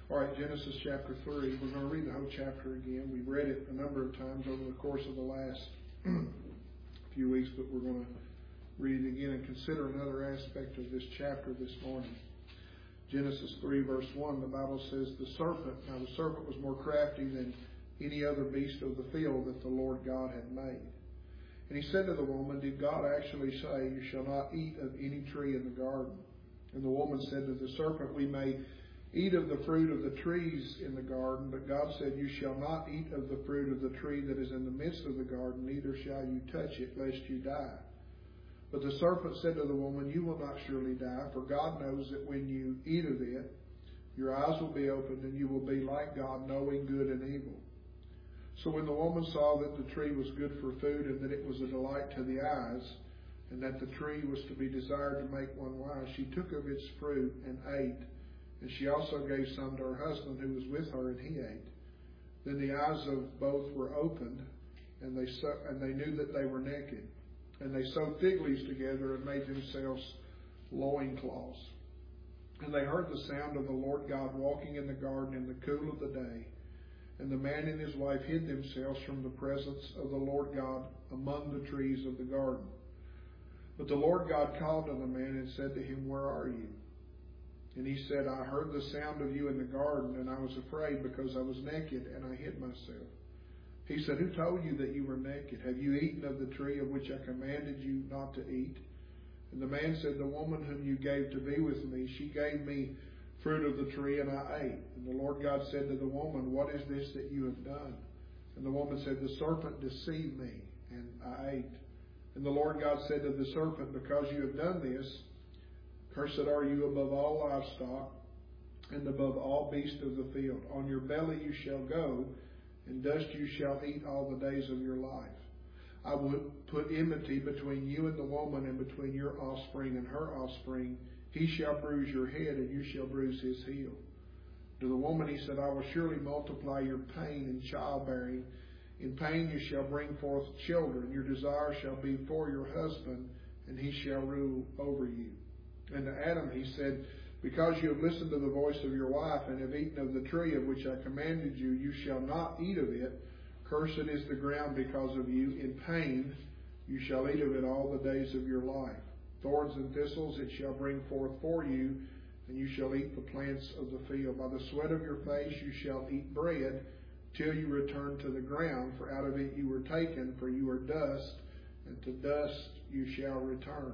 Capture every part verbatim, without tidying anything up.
All right, Genesis chapter three. We're going to read the whole chapter again. We've read it a number of times over the course of the last few weeks, but we're going to read it again and consider another aspect of this chapter this morning. Genesis three, verse one, the Bible says, the serpent, now the serpent was more crafty than any other beast of the field that the Lord God had made. And he said to the woman, did God actually say, you shall not eat of any tree in the garden? And the woman said to the serpent, we may eat of the fruit of the trees in the garden, but God said, you shall not eat of the fruit of the tree that is in the midst of the garden, neither shall you touch it, lest you die. But the serpent said to the woman, you will not surely die, for God knows that when you eat of it, your eyes will be opened, and you will be like God, knowing good and evil. So when the woman saw that the tree was good for food, and that it was a delight to the eyes, and that the tree was to be desired to make one wise, she took of its fruit and ate. And she also gave some to her husband who was with her, and he ate. Then the eyes of both were opened, and they so, and they knew that they were naked. And they sewed fig leaves together and made themselves loincloths. And they heard the sound of the Lord God walking in the garden in the cool of the day. And the man and his wife hid themselves from the presence of the Lord God among the trees of the garden. But the Lord God called to the man and said to him, where are you? And he said, I heard the sound of you in the garden, and I was afraid because I was naked, and I hid myself. He said, who told you that you were naked? Have you eaten of the tree of which I commanded you not to eat? And the man said, the woman whom you gave to be with me, she gave me fruit of the tree, and I ate. And the Lord God said to the woman, what is this that you have done? And the woman said, the serpent deceived me, and I ate. And the Lord God said to the serpent, because you have done this, cursed are you above all livestock and above all beasts of the field. On your belly you shall go, and dust you shall eat all the days of your life. I will put enmity between you and the woman, and between your offspring and her offspring. He shall bruise your head, and you shall bruise his heel. To the woman he said, I will surely multiply your pain in childbearing. In pain you shall bring forth children. Your desire shall be for your husband, and he shall rule over you. And to Adam he said, because you have listened to the voice of your wife, and have eaten of the tree of which I commanded you, you shall not eat of it. Cursed is the ground because of you. In pain you shall eat of it all the days of your life. Thorns and thistles it shall bring forth for you, and you shall eat the plants of the field. By the sweat of your face you shall eat bread, till you return to the ground, for out of it you were taken, for you are dust, and to dust you shall return.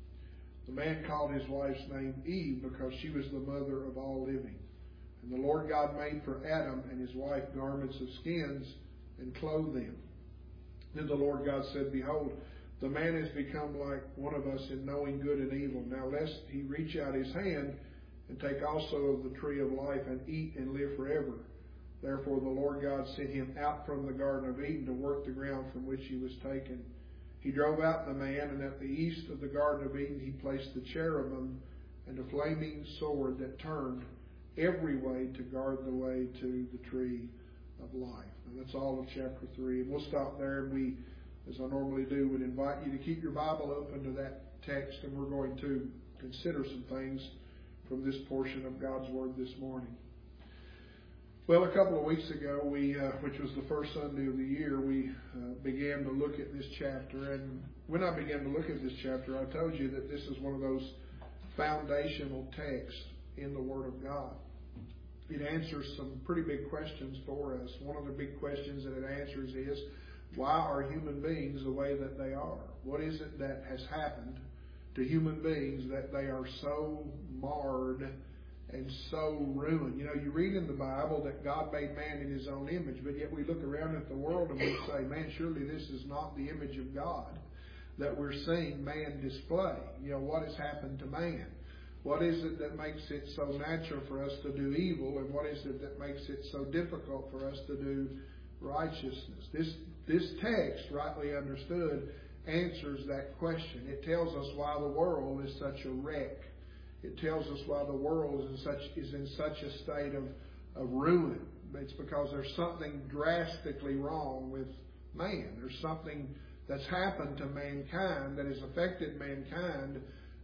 The man called his wife's name Eve, because she was the mother of all living. And the Lord God made for Adam and his wife garments of skins, and clothed them. Then the Lord God said, behold, the man has become like one of us in knowing good and evil. Now lest he reach out his hand, and take also of the tree of life, and eat and live forever. Therefore the Lord God sent him out from the Garden of Eden to work the ground from which he was taken. He drove out the man, and at the east of the Garden of Eden he placed the cherubim and a flaming sword that turned every way to guard the way to the tree of life. And that's all of chapter three. And we'll stop there, and we, as I normally do, would invite you to keep your Bible open to that text, and we're going to consider some things from this portion of God's Word this morning. Well, a couple of weeks ago, we, uh, which was the first Sunday of the year, we uh, began to look at this chapter. And when I began to look at this chapter, I told you that this is one of those foundational texts in the Word of God. It answers some pretty big questions for us. One of the big questions that it answers is, why are human beings the way that they are? What is it that has happened to human beings that they are so marred and so ruined? You know, you read in the Bible that God made man in his own image, but yet we look around at the world and we say, man, surely this is not the image of God that we're seeing man display. You know, what has happened to man? What is it that makes it so natural for us to do evil, and what is it that makes it so difficult for us to do righteousness? This, this text, rightly understood, answers that question. It tells us why the world is such a wreck. It tells us why the world is in such, is in such a state of, of ruin. It's because there's something drastically wrong with man. There's something that's happened to mankind that has affected mankind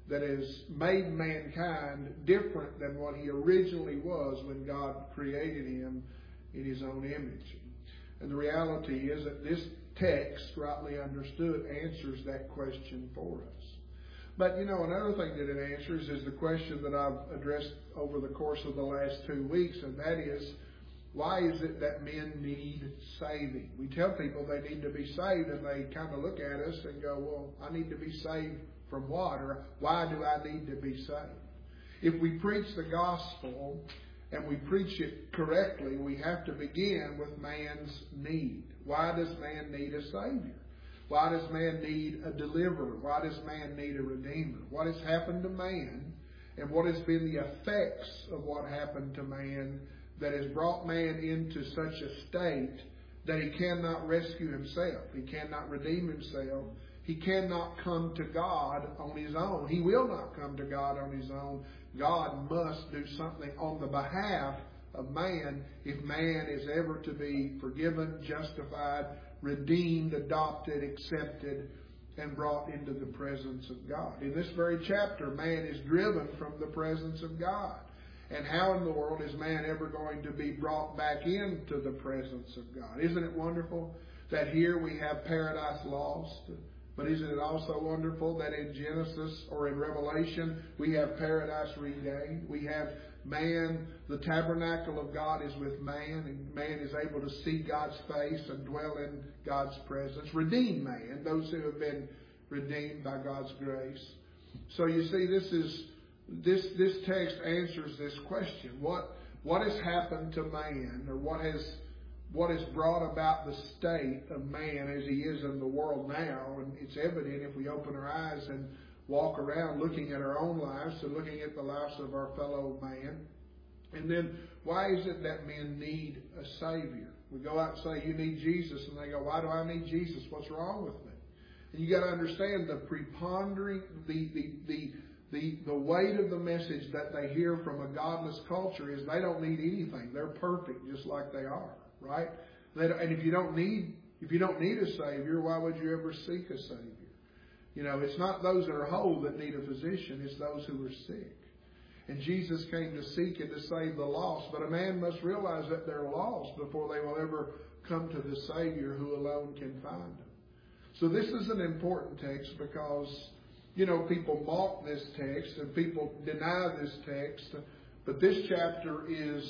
that has made mankind different than what he originally was when God created him in his own image. And the reality is that this text, rightly understood, answers that question for us. But, you know, another thing that it answers is the question that I've addressed over the course of the last two weeks, and that is, why is it that men need saving? We tell people they need to be saved, and they kind of look at us and go, well, I need to be saved from what? Or why do I need to be saved? If we preach the gospel and we preach it correctly, we have to begin with man's need. Why does man need a Savior? Why does man need a deliverer? Why does man need a redeemer? What has happened to man, and what has been the effects of what happened to man that has brought man into such a state that he cannot rescue himself. He cannot redeem himself. He cannot come to God on his own. He will not come to God on his own. God must do something on the behalf of man if man is ever to be forgiven, justified, redeemed, adopted, accepted, and brought into the presence of God. In this very chapter, man is driven from the presence of God. And how in the world is man ever going to be brought back into the presence of God? Isn't it wonderful that here we have paradise lost? But isn't it also wonderful that in Genesis or in Revelation we have paradise regained? We have man, the tabernacle of God is with man, and man is able to see God's face and dwell in God's presence. Redeemed man, those who have been redeemed by God's grace. So you see, this is this this text answers this question. What what has happened to man, or what has what has brought about the state of man as he is in the world now? And it's evident if we open our eyes and walk around looking at our own lives and looking at the lives of our fellow man. And then, why is it that men need a Savior? We go out and say, you need Jesus, and they go, why do I need Jesus? What's wrong with me? And you got to understand the prepondering, the, the, the, the, the weight of the message that they hear from a godless culture is they don't need anything. They're perfect just like they are, right? They don't, and if you don't need, if you don't need a Savior, why would you ever seek a Savior? You know, it's not those that are whole that need a physician. It's those who are sick. And Jesus came to seek and to save the lost. But a man must realize that they're lost before they will ever come to the Savior who alone can find them. So this is an important text because, you know, people mock this text and people deny this text. But this chapter is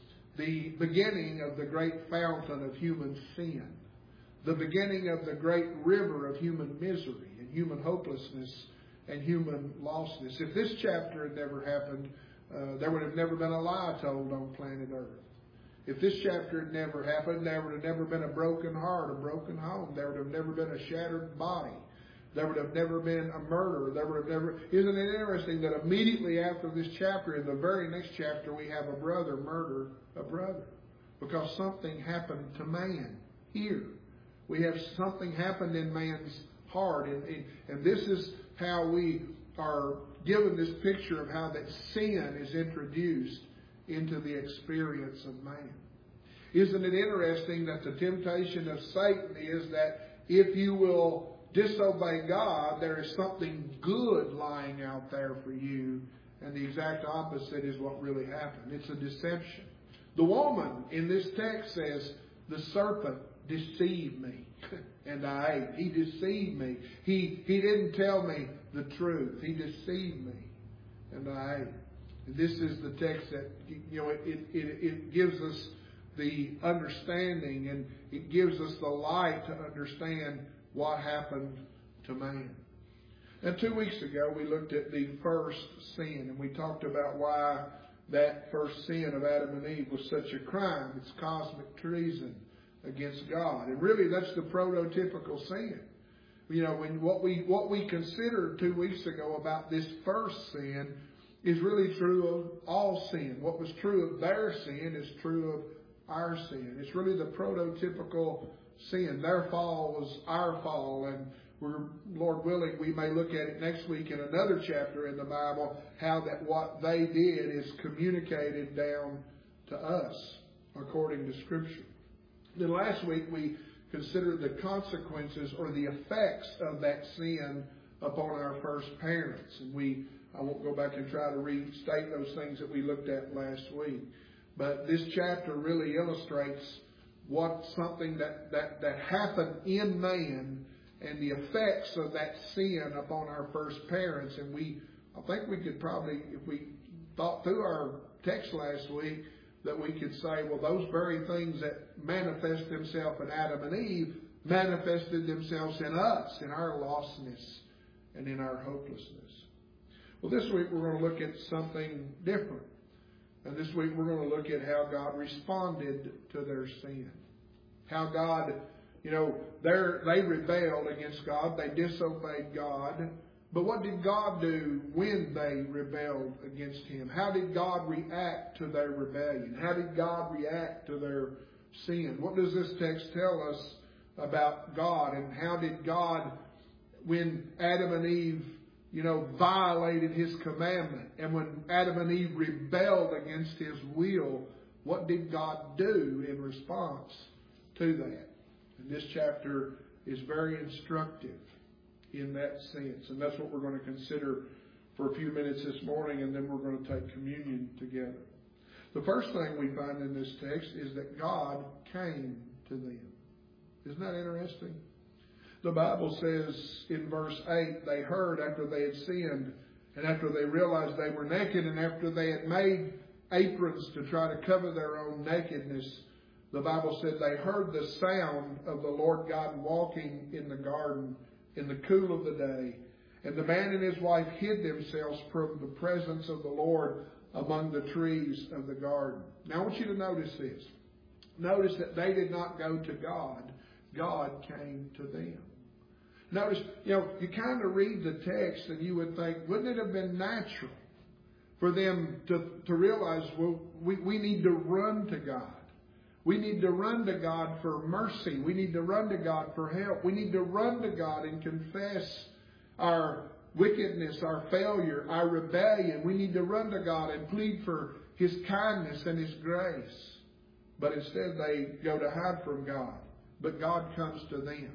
the beginning of the great fountain of human sin. The beginning of the great river of human misery and human hopelessness and human lostness. If this chapter had never happened, uh, there would have never been a lie told on planet Earth. If this chapter had never happened, there would have never been a broken heart, a broken home. There would have never been a shattered body. There would have never been a murder. There would have never... Isn't it interesting that immediately after this chapter, in the very next chapter, we have a brother murder a brother? Because something happened to man here. We have something happened in man's heart. And, and, and this is how we are given this picture of how that sin is introduced into the experience of man. Isn't it interesting that the temptation of Satan is that if you will disobey God, there is something good lying out there for you, and the exact opposite is what really happened. It's a deception. The woman in this text says, the serpent deceived me, and I ate. He deceived me. He, he didn't tell me the truth. He deceived me, and I ate. And this is the text that, you know, it, it, it, it gives us the understanding, and it gives us the light to understand what happened to man. Now, two weeks ago, we looked at the first sin, and we talked about why that first sin of Adam and Eve was such a crime. It's cosmic treason against God. And really, that's the prototypical sin. You know, when what we what we considered two weeks ago about this first sin is really true of all sin. What was true of their sin is true of our sin. It's really the prototypical sin. Their fall was our fall, and we're, Lord willing, we may look at it next week in another chapter in the Bible, how that what they did is communicated down to us according to Scripture. Then last week we considered the consequences or the effects of that sin upon our first parents. And we, I won't go back and try to restate those things that we looked at last week. But this chapter really illustrates what something that, that, that happened in man and the effects of that sin upon our first parents. And we, I think we could probably, if we thought through our text last week, that we could say, well, those very things that manifest themselves in Adam and Eve manifested themselves in us, in our lostness and in our hopelessness. Well, this week we're going to look at something different. And this week we're going to look at how God responded to their sin. How God, you know, they rebelled against God. They disobeyed God. But what did God do when they rebelled against Him? How did God react to their rebellion? How did God react to their sin? What does this text tell us about God? And how did God, when Adam and Eve, you know, violated His commandment, and when Adam and Eve rebelled against His will, what did God do in response to that? And this chapter is very instructive in that sense. And that's what we're going to consider for a few minutes this morning, and then we're going to take communion together. The first thing we find in this text is that God came to them. Isn't that interesting? The Bible says in verse eight, they heard after they had sinned, and after they realized they were naked, and after they had made aprons to try to cover their own nakedness, the Bible said they heard the sound of the Lord God walking in the garden in the cool of the day. And the man and his wife hid themselves from the presence of the Lord among the trees of the garden. Now I want you to notice this. Notice that they did not go to God. God came to them. Notice, you know, you kind of read the text and you would think, wouldn't it have been natural for them to, to realize, well, we, we need to run to God. We need to run to God for mercy. We need to run to God for help. We need to run to God and confess our wickedness, our failure, our rebellion. We need to run to God and plead for His kindness and His grace. But instead they go to hide from God. But God comes to them.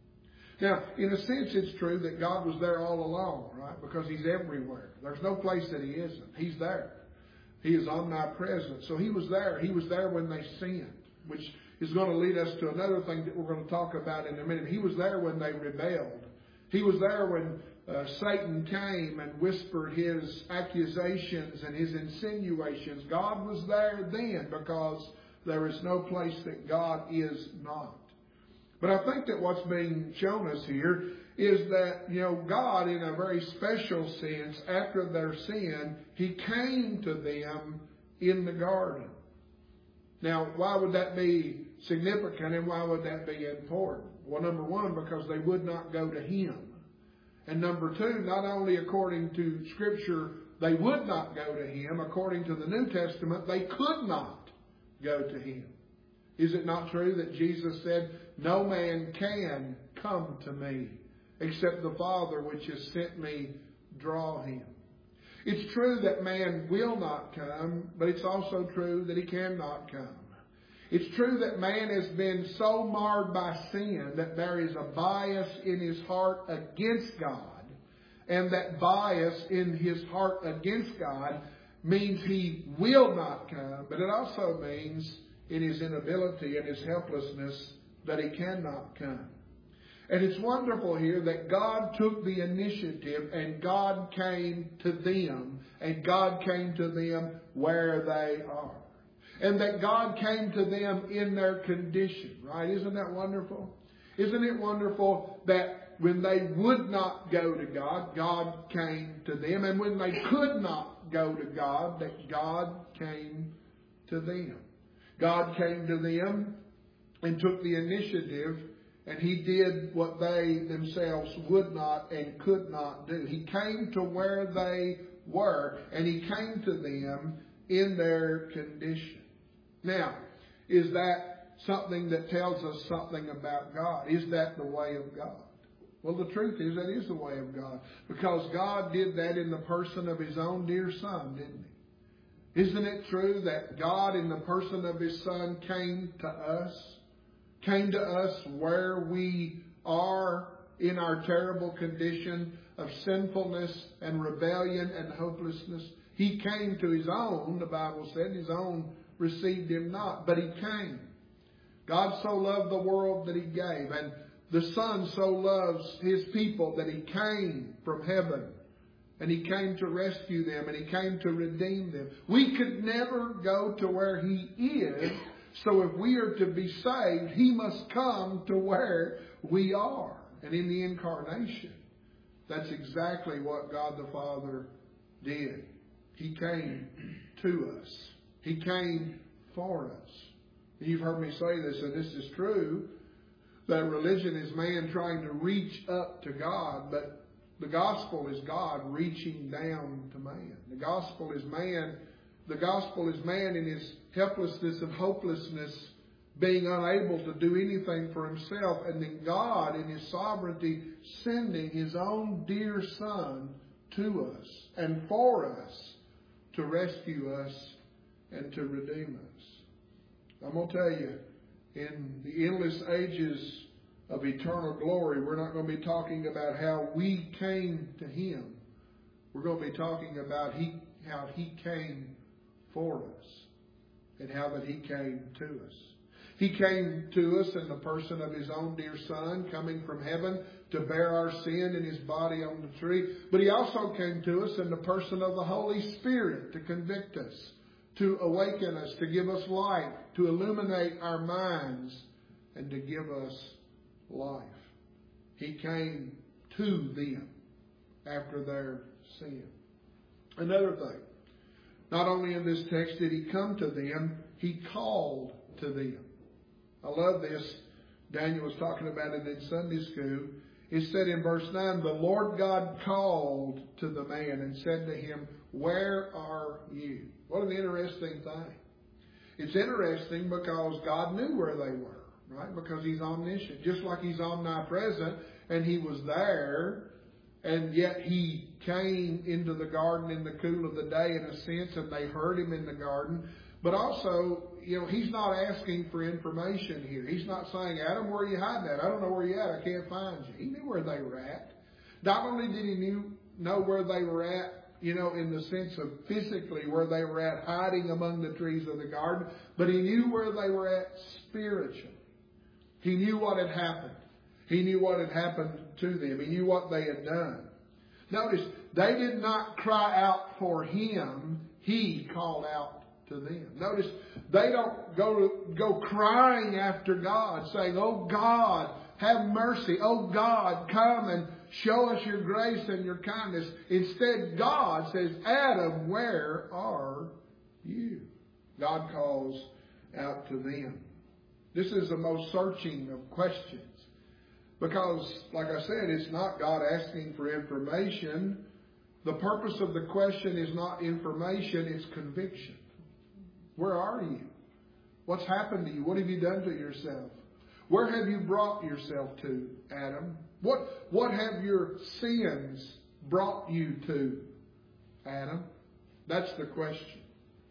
Now, in a sense, it's true that God was there all along, right? Because He's everywhere. There's no place that He isn't. He's there. He is omnipresent. So He was there. He was there when they sinned, which is going to lead us to another thing that we're going to talk about in a minute. He was there when they rebelled. He was there when uh, Satan came and whispered his accusations and his insinuations. God was there then because there is no place that God is not. But I think that what's being shown us here is that, you know, God, in a very special sense, after their sin, He came to them in the garden. Now, why would that be significant and why would that be important? Well, number one, because they would not go to Him. And number two, not only according to Scripture, they would not go to Him. According to the New Testament, they could not go to Him. Is it not true that Jesus said, no man can come to me except the Father which has sent me draw him? It's true that man will not come, but it's also true that he cannot come. It's true that man has been so marred by sin that there is a bias in his heart against God. And that bias in his heart against God means he will not come, but it also means in his inability and his helplessness that he cannot come. And it's wonderful here that God took the initiative and God came to them, and God came to them where they are. And that God came to them in their condition, right? Isn't that wonderful? Isn't it wonderful that when they would not go to God, God came to them, and when they could not go to God, that God came to them. God came to them and took the initiative, and He did what they themselves would not and could not do. He came to where they were, and He came to them in their condition. Now, is that something that tells us something about God? Is that the way of God? Well, the truth is that is the way of God, because God did that in the person of His own dear Son, didn't He? Isn't it true that God in the person of His Son came to us? Came to us where we are in our terrible condition of sinfulness and rebellion and hopelessness. He came to His own, the Bible said. His own received Him not, but He came. God so loved the world that He gave, and the Son so loves His people that He came from heaven, and He came to rescue them, and He came to redeem them. We could never go to where He is, so if we are to be saved, He must come to where we are. And in the incarnation, that's exactly what God the Father did. He came to us. He came for us. You've heard me say this, and this is true, that religion is man trying to reach up to God, but the gospel is God reaching down to man. The gospel is man, the gospel is man in his helplessness and hopelessness, being unable to do anything for himself, and then God in His sovereignty sending His own dear Son to us and for us to rescue us and to redeem us. I'm going to tell you, in the endless ages of eternal glory, we're not going to be talking about how we came to Him. We're going to be talking about he, how He came for us and how that He came to us. He came to us in the person of His own dear Son, coming from heaven to bear our sin in His body on the tree. But He also came to us in the person of the Holy Spirit to convict us, to awaken us, to give us light, to illuminate our minds, and to give us life. He came to them after their sin. Another thing, not only in this text did He come to them, He called to them. I love this. Daniel was talking about it in Sunday school. It said in verse nine, the Lord God called to the man and said to him, where are you? What an interesting thing. It's interesting because God knew where they were, right? Because He's omniscient. Just like He's omnipresent and He was there, and yet He came into the garden in the cool of the day in a sense, and they heard Him in the garden. But also, you know, He's not asking for information here. He's not saying, Adam, where are you hiding at? I don't know where you're at. I can't find you. He knew where they were at. Not only did He knew, know where they were at, you know, in the sense of physically where they were at, hiding among the trees of the garden, but He knew where they were at spiritually. He knew what had happened. He knew what had happened to them. He knew what they had done. Notice, they did not cry out for Him. He called out to them. Notice, they don't go, go crying after God, saying, oh God, have mercy. Oh God, come and show us your grace and your kindness. Instead, God says, Adam, where are you? God calls out to them. This is the most searching of questions. Because, like I said, it's not God asking for information. The purpose of the question is not information, it's conviction. Where are you? What's happened to you? What have you done to yourself? Where have you brought yourself to, Adam? What, what have your sins brought you to, Adam? That's the question.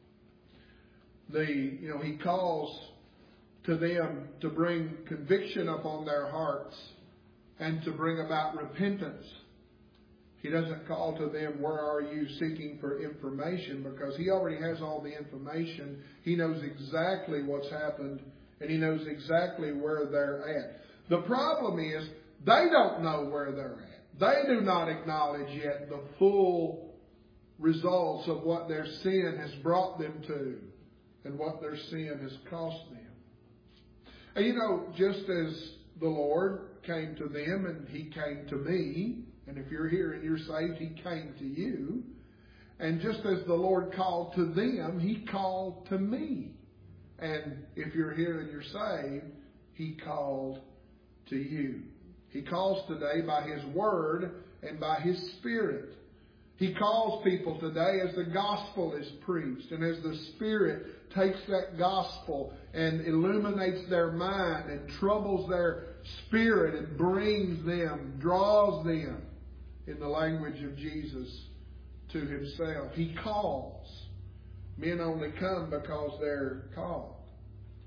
The, you know, He calls to them to bring conviction upon their hearts and to bring about repentance. He doesn't call to them, where are you, seeking for information, because He already has all the information. He knows exactly what's happened, and He knows exactly where they're at. The problem is, they don't know where they're at. They do not acknowledge yet the full results of what their sin has brought them to and what their sin has cost them. And you know, just as the Lord came to them and He came to me, and if you're here and you're saved, He came to you. And just as the Lord called to them, He called to me. And if you're here and you're saved, He called to you. He calls today by His Word and by His Spirit. He calls people today as the gospel is preached and as the Spirit takes that gospel and illuminates their mind and troubles their spirit and brings them, draws them, in the language of Jesus, to Himself. He calls. Men only come because they're called.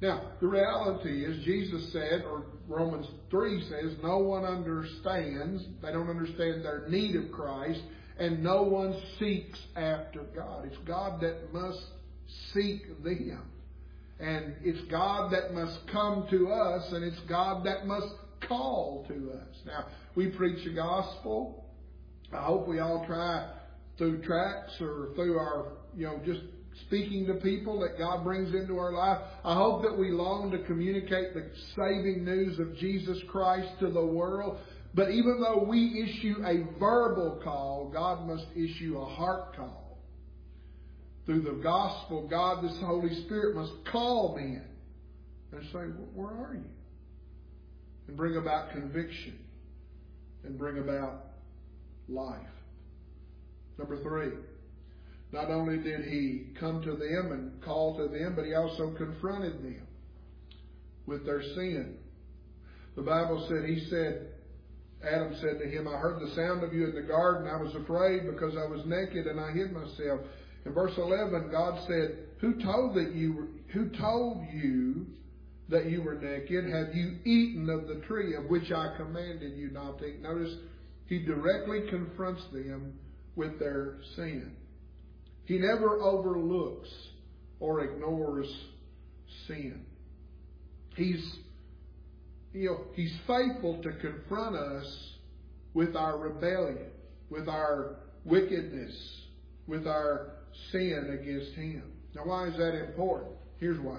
Now, the reality is, Jesus said, or Romans three says, no one understands, they don't understand their need of Christ, and no one seeks after God. It's God that must seek them. And it's God that must come to us, and it's God that must call to us. Now, we preach the gospel. I hope we all try through tracts or through our, you know, just speaking to people that God brings into our life. I hope that we long to communicate the saving news of Jesus Christ to the world. But even though we issue a verbal call, God must issue a heart call. Through the gospel, God, this Holy Spirit, must call men and say, where are you? And bring about conviction and bring about life. Number three, not only did he come to them and call to them, but he also confronted them with their sin. The Bible said, he said, Adam said to him, I heard the sound of you in the garden. I was afraid because I was naked and I hid myself. In verse eleven, God said, Who told that you were, who told you that you were naked? Have you eaten of the tree of which I commanded you not to eat? Notice, he directly confronts them with their sin. He never overlooks or ignores sin. He's, you know, he's faithful to confront us with our rebellion, with our wickedness, with our sin against him. Now, why is that important? Here's why.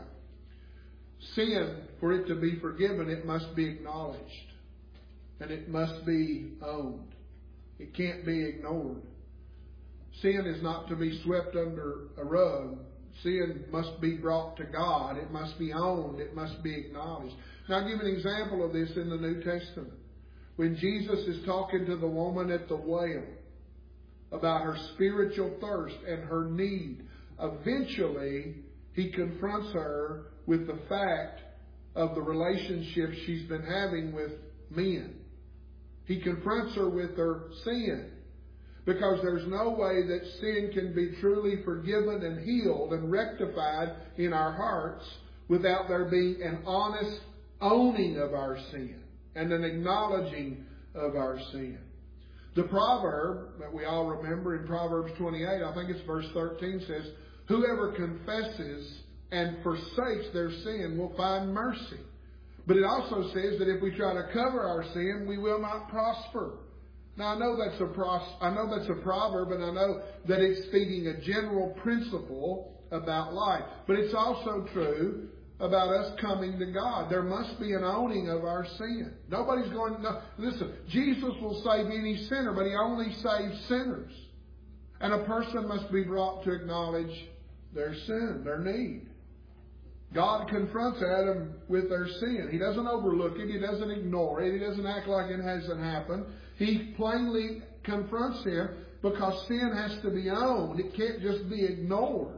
Sin, for it to be forgiven, it must be acknowledged. And it must be owned. It can't be ignored. Sin is not to be swept under a rug. Sin must be brought to God. It must be owned. It must be acknowledged. Now, I'll give an example of this in the New Testament. When Jesus is talking to the woman at the well about her spiritual thirst and her need, eventually he confronts her with the fact of the relationship she's been having with men. He confronts her with her sin. Because there's no way that sin can be truly forgiven and healed and rectified in our hearts without there being an honest owning of our sin and an acknowledging of our sin. The proverb that we all remember in Proverbs twenty-eight, I think it's verse thirteen, says, Whoever confesses and forsakes their sin will find mercy. But it also says that if we try to cover our sin, we will not prosper. Now, I know that's a pros- I know that's a proverb, and I know that it's speaking a general principle about life. But it's also true about us coming to God. There must be an owning of our sin. Nobody's going, no, listen, Jesus will save any sinner, but he only saves sinners. And a person must be brought to acknowledge their sin, their need. God confronts Adam with their sin. He doesn't overlook it. He doesn't ignore it. He doesn't act like it hasn't happened. He plainly confronts him because sin has to be owned. It can't just be ignored.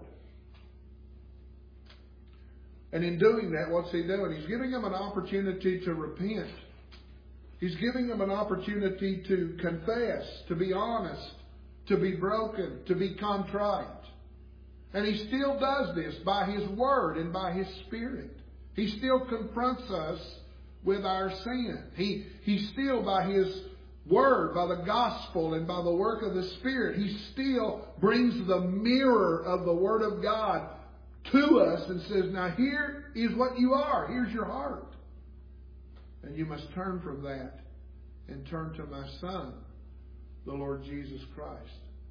And in doing that, what's he doing? He's giving him an opportunity to repent. He's giving him an opportunity to confess, to be honest, to be broken, to be contrite. And he still does this by his word and by his spirit. He still confronts us with our sin. He, he still, by his word, by the gospel and by the work of the Spirit, he still brings the mirror of the Word of God to us and says, now here is what you are. Here's your heart. And you must turn from that and turn to my Son, the Lord Jesus Christ.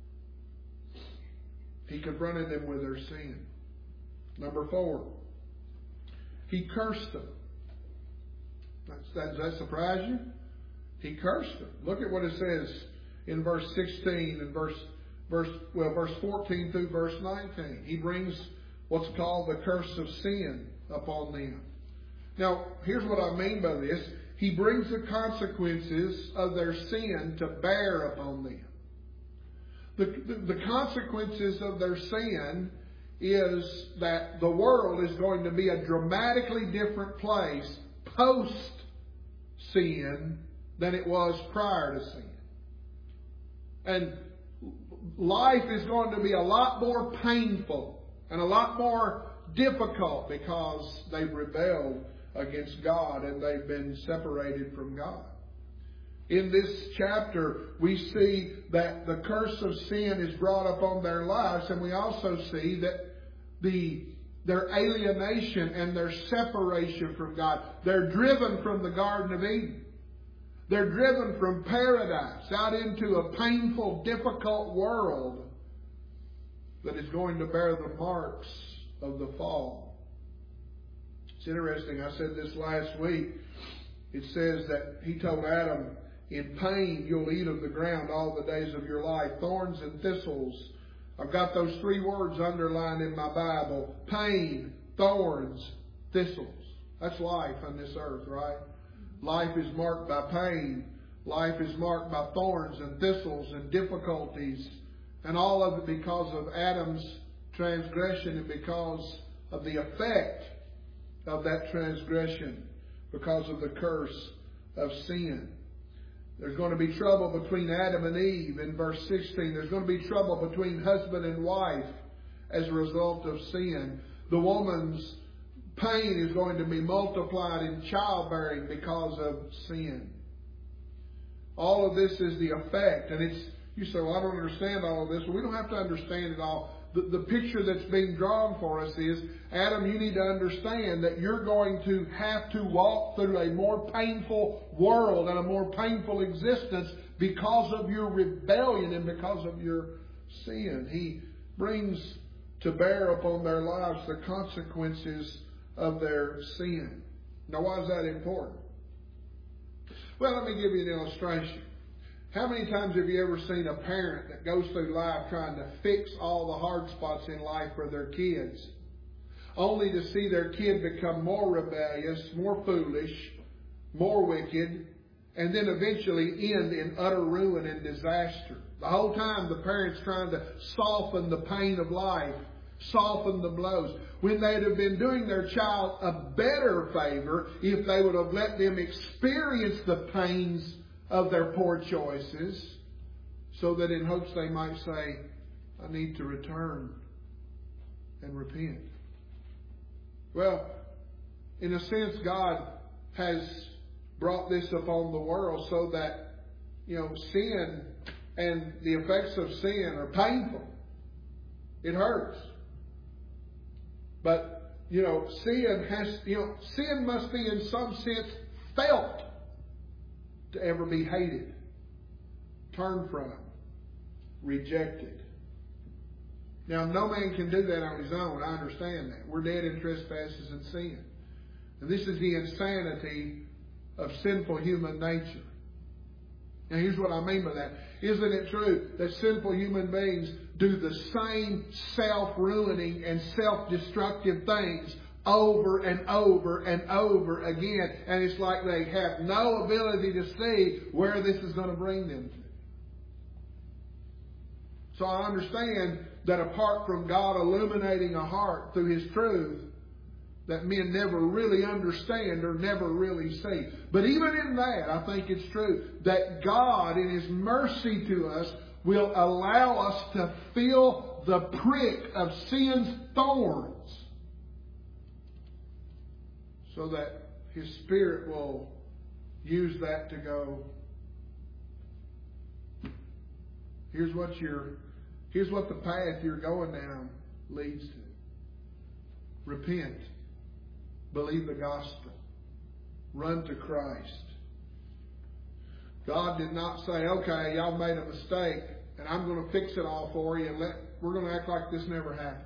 He confronted them with their sin. Number four, he cursed them. Does that surprise you? He cursed them. Look at what it says in verse sixteen and verse verse well verse fourteen through verse nineteen. He brings what's called the curse of sin upon them. Now, here's what I mean by this. He brings the consequences of their sin to bear upon them. The, the, the consequences of their sin is that the world is going to be a dramatically different place post-sin than it was prior to sin. And life is going to be a lot more painful and a lot more difficult because they've rebelled against God and they've been separated from God. In this chapter, we see that the curse of sin is brought upon their lives, and we also see that the their alienation and their separation from God. They're driven from the Garden of Eden. They're driven from paradise out into a painful, difficult world that is going to bear the marks of the fall. It's interesting. I said this last week. It says that He told Adam, in pain you'll eat of the ground all the days of your life. Thorns and thistles. I've got those three words underlined in my Bible. Pain, thorns, thistles. That's life on this earth, right? Life is marked by pain. Life is marked by thorns and thistles and difficulties. And all of it because of Adam's transgression and because of the effect of that transgression, because of the curse of sin. There's going to be trouble between Adam and Eve in verse sixteen. There's going to be trouble between husband and wife as a result of sin. The woman's pain is going to be multiplied in childbearing because of sin. All of this is the effect. And it's, you say, well, I don't understand all of this. Well, we don't have to understand it all. The, the picture that's being drawn for us is, Adam, you need to understand that you're going to have to walk through a more painful world and a more painful existence because of your rebellion and because of your sin. He brings to bear upon their lives the consequences of their sin. Now, why is that important? Well, let me give you an illustration. How many times have you ever seen a parent that goes through life trying to fix all the hard spots in life for their kids, only to see their kid become more rebellious, more foolish, more wicked, and then eventually end in utter ruin and disaster? The whole time the parent's trying to soften the pain of life, soften the blows, when they'd have been doing their child a better favor if they would have let them experience the pains of their poor choices, so that in hopes they might say, I need to return and repent. Well, in a sense, God has brought this upon the world so that, you know, sin and the effects of sin are painful. It hurts. But, you know, sin has, you know, sin must be in some sense felt to ever be hated, turned from, rejected. Now, no man can do that on his own. I understand that. We're dead in trespasses and sin. And this is the insanity of sinful human nature. Now, here's what I mean by that. Isn't it true that sinful human beings do the same self-ruining and self-destructive things over and over and over again, and it's like they have no ability to see where this is going to bring them to? So I understand that apart from God illuminating a heart through His truth, that men never really understand or never really see. But even in that, I think it's true that God, in His mercy to us, will allow us to feel the prick of sin's thorns, so that His Spirit will use that to go, here's what you're, here's what the path you're going down leads to. Repent. Believe the gospel. Run to Christ. God did not say, okay, y'all made a mistake, and I'm going to fix it all for you, and let, we're going to act like this never happened.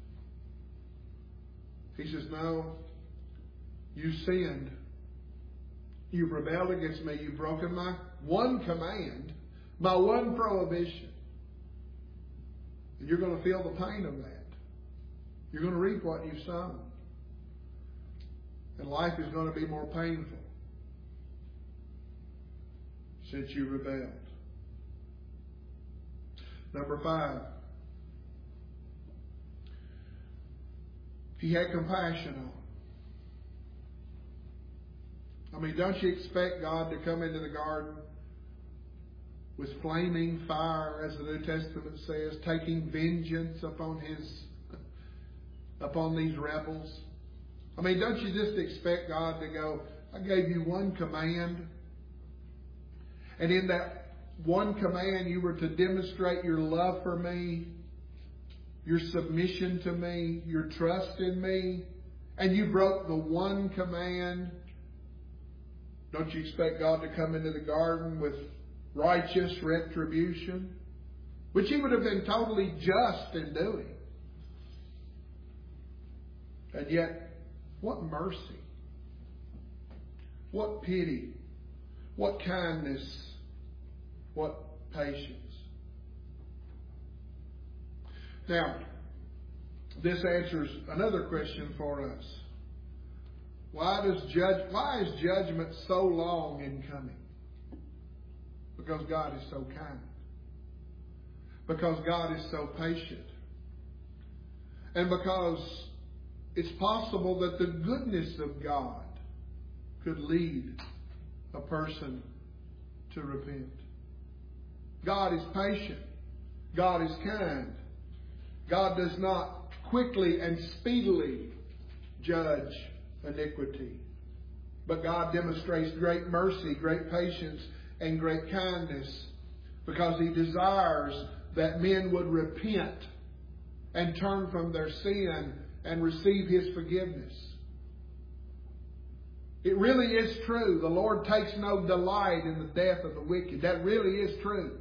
He says, no, you sinned. You've rebelled against me. You've broken my one command, my one prohibition. And you're going to feel the pain of that. You're going to reap what you've sown. And life is going to be more painful since you rebelled. Number five. He had compassion on them. I mean, don't you expect God to come into the garden with flaming fire, as the New Testament says, taking vengeance upon His upon these rebels? I mean, don't you just expect God to go, I gave you one command, and in that one command you were to demonstrate your love for me, your submission to me, your trust in me, and you broke the one command. Don't you expect God to come into the garden with righteous retribution, which He would have been totally just in doing? And yet, what mercy, what pity, what kindness, what patience. Now, this answers another question for us. Why does judge? Why is judgment so long in coming? Because God is so kind. Because God is so patient. And because it's possible that the goodness of God could lead a person to repent. God is patient. God is kind. God does not quickly and speedily judge iniquity. But God demonstrates great mercy, great patience, and great kindness because He desires that men would repent and turn from their sin and receive His forgiveness. It really is true. The Lord takes no delight in the death of the wicked. That really is true.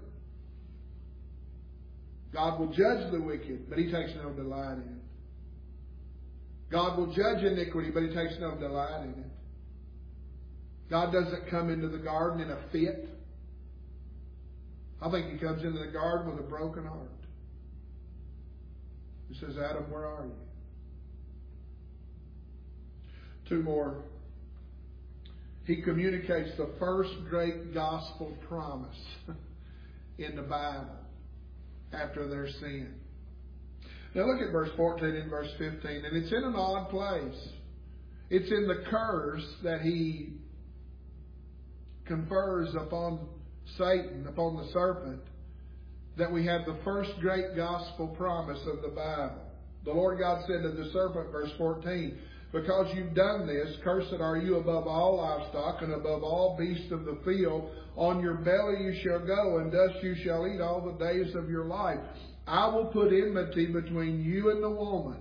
God will judge the wicked, but He takes no delight in it. God will judge iniquity, but He takes no delight in it. God doesn't come into the garden in a fit. I think He comes into the garden with a broken heart. He says, Adam, where are you? Two more. He communicates the first great gospel promise in the Bible after their sin. Now look at verse fourteen and verse fifteen, and it's in an odd place. It's in the curse that He confers upon Satan, upon the serpent, that we have the first great gospel promise of the Bible. The Lord God said to the serpent, verse fourteen, because you've done this, cursed are you above all livestock and above all beasts of the field. On your belly you shall go, and dust you shall eat all the days of your life. I will put enmity between you and the woman,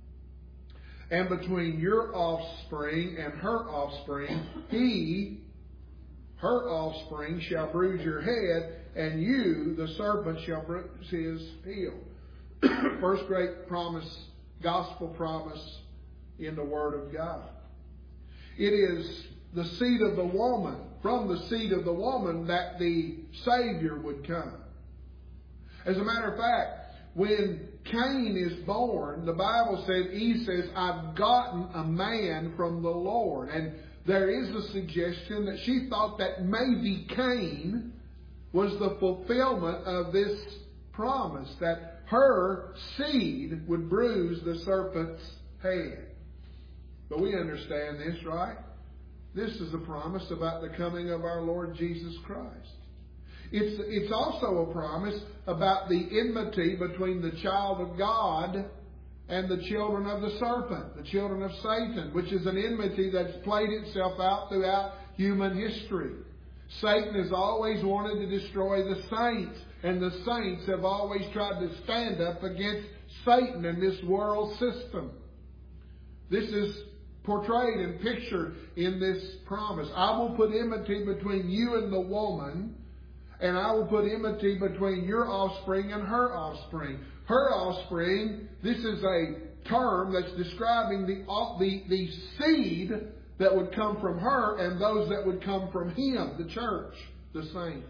and between your offspring and her offspring. He, her offspring, shall bruise your head, and you, the serpent, shall bruise his heel. First great promise, gospel promise in the Word of God. It is the seed of the woman, from the seed of the woman, that the Savior would come. As a matter of fact, when Cain is born, the Bible says, Eve says, I've gotten a man from the Lord. And there is a suggestion that she thought that maybe Cain was the fulfillment of this promise, that her seed would bruise the serpent's head. But we understand this, right? This is a promise about the coming of our Lord Jesus Christ. It's, it's also a promise about the enmity between the child of God and the children of the serpent, the children of Satan, which is an enmity that's played itself out throughout human history. Satan has always wanted to destroy the saints, and the saints have always tried to stand up against Satan and this world system. This is portrayed and pictured in this promise. I will put enmity between you and the woman, and I will put enmity between your offspring and her offspring. Her offspring, this is a term that's describing the, the, the seed that would come from her and those that would come from him, the church, the saints.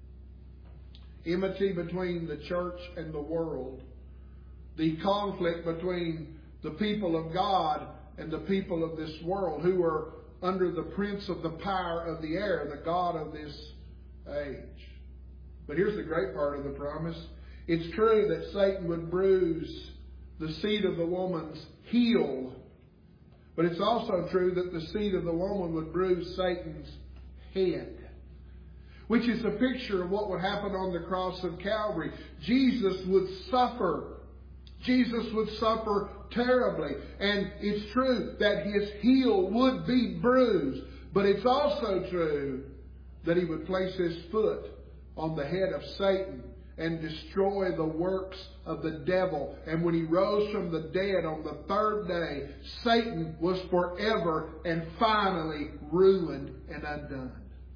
Enmity between the church and the world. The conflict between the people of God and the people of this world, who are under the prince of the power of the air, the god of this age. But here's the great part of the promise. It's true that Satan would bruise the seed of the woman's heel, but it's also true that the seed of the woman would bruise Satan's head, which is a picture of what would happen on the cross of Calvary. Jesus would suffer Jesus would suffer terribly. And it's true that His heel would be bruised. But it's also true that He would place His foot on the head of Satan and destroy the works of the devil. And when He rose from the dead on the third day, Satan was forever and finally ruined and undone.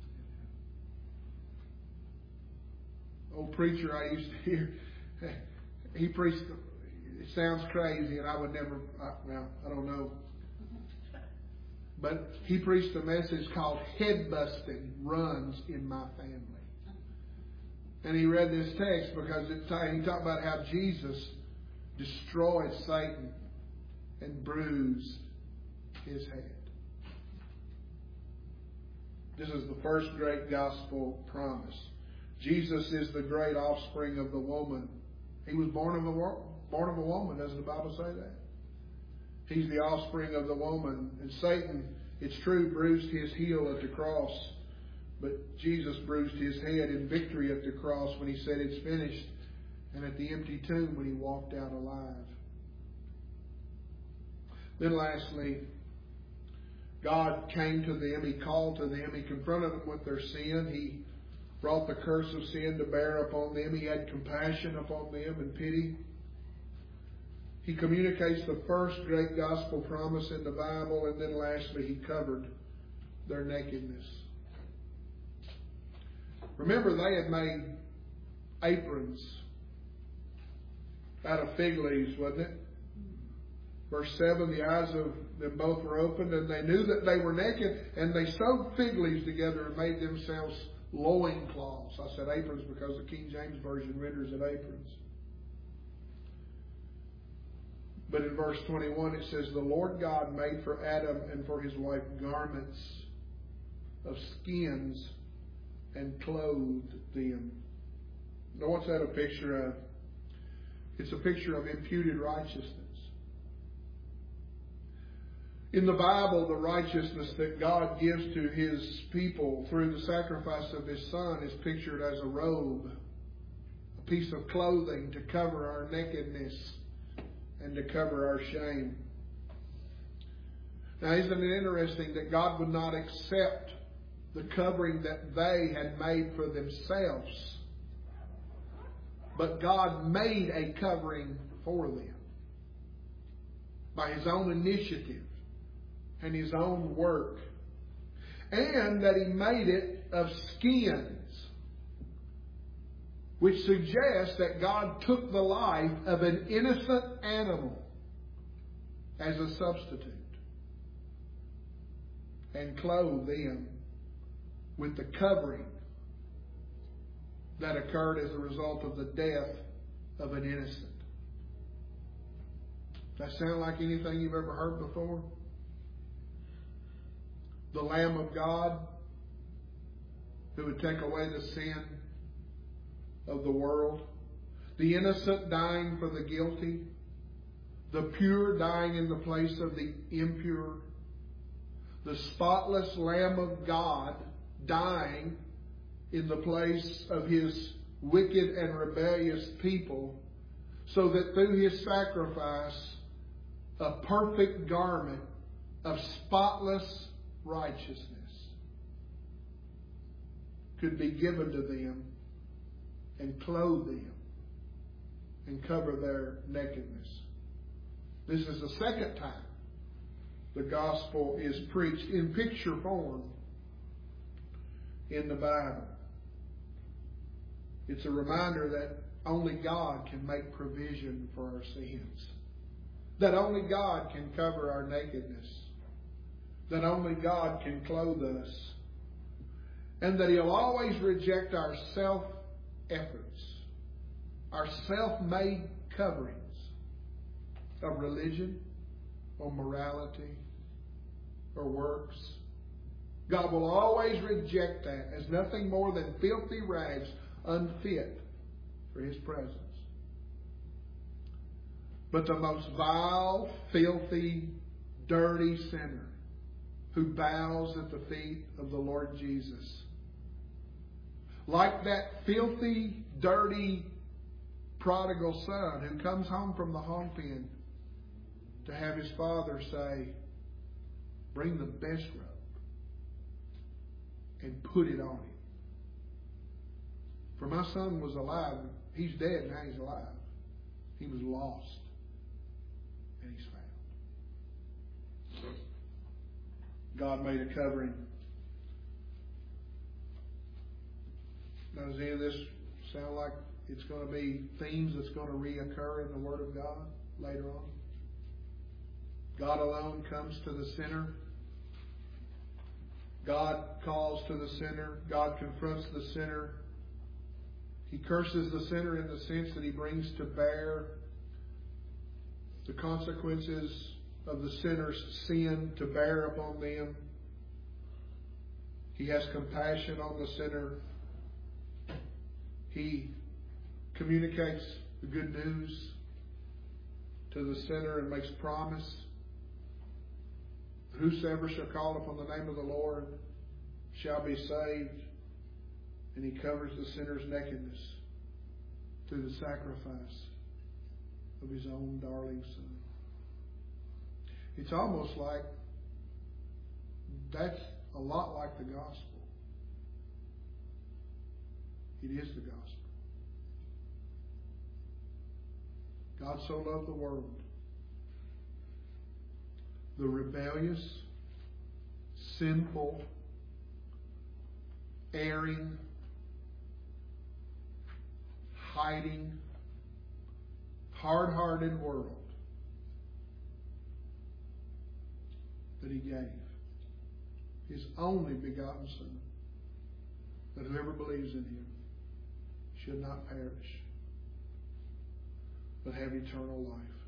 Old preacher I used to hear, he preached, it sounds crazy and I would never, I, well, I don't know. But he preached a message called Head Busting Runs in My Family. And he read this text because it, he talked about how Jesus destroyed Satan and bruised his head. This is the first great gospel promise. Jesus is the great offspring of the woman. He was born of a born of a woman. Doesn't the Bible say that? He's the offspring of the woman. And Satan, it's true, bruised his heel at the cross. But Jesus bruised his head in victory at the cross when He said it's finished. And at the empty tomb when He walked out alive. Then lastly, God came to them. He called to them. He confronted them with their sin. He brought the curse of sin to bear upon them. He had compassion upon them and pity. He communicates the first great gospel promise in the Bible. And then lastly, He covered their nakedness. Remember, they had made aprons out of fig leaves, wasn't it? Verse seven, the eyes of them both were opened, and they knew that they were naked, and they sewed fig leaves together and made themselves loincloths. I said aprons because the King James Version renders it aprons. But in verse twenty-one it says, the Lord God made for Adam and for his wife garments of skins and clothed them. Now what's that a picture of? It's a picture of imputed righteousness. In the Bible, the righteousness that God gives to His people through the sacrifice of His Son is pictured as a robe, a piece of clothing to cover our nakedness and to cover our shame. Now, isn't it interesting that God would not accept the covering that they had made for themselves, but God made a covering for them by His own initiative and His own work, and that He made it of skins, which suggests that God took the life of an innocent animal as a substitute and clothed them with the covering that occurred as a result of the death of an innocent. Does that sound like anything you've ever heard before? The Lamb of God who would take away the sin of the world. The innocent dying for the guilty. The pure dying in the place of the impure. The spotless Lamb of God dying in the place of His wicked and rebellious people, so that through His sacrifice a perfect garment of spotless righteousness could be given to them and clothe them and cover their nakedness. This is the second time the gospel is preached in picture form in the Bible. It's a reminder that only God can make provision for our sins. That only God can cover our nakedness. That only God can clothe us. And that He'll always reject our self-efforts, our self-made coverings of religion or morality or works. God will always reject that as nothing more than filthy rags, unfit for His presence. But the most vile, filthy, dirty sinner who bows at the feet of the Lord Jesus, like that filthy, dirty prodigal son who comes home from the hog pen to have his father say, bring the best robe and put it on him. For my son was alive. He's dead, now he's alive. He was lost, and he's found. God made a covering. Now, does any of this sound like it's going to be themes that's going to reoccur in the Word of God later on? God alone comes to the sinner. God calls to the sinner. God confronts the sinner. He curses the sinner in the sense that He brings to bear the consequences of the sinner's sin to bear upon them. He has compassion on the sinner. He communicates the good news to the sinner and makes promise. Whosoever shall call upon the name of the Lord shall be saved. And He covers the sinner's nakedness through the sacrifice of His own darling Son. It's almost like that's a lot like the gospel. It is the gospel. God so loved the world. The rebellious, sinful, erring, hiding, hard-hearted world that He gave His only begotten Son, that whoever believes in Him should not perish, but have eternal life.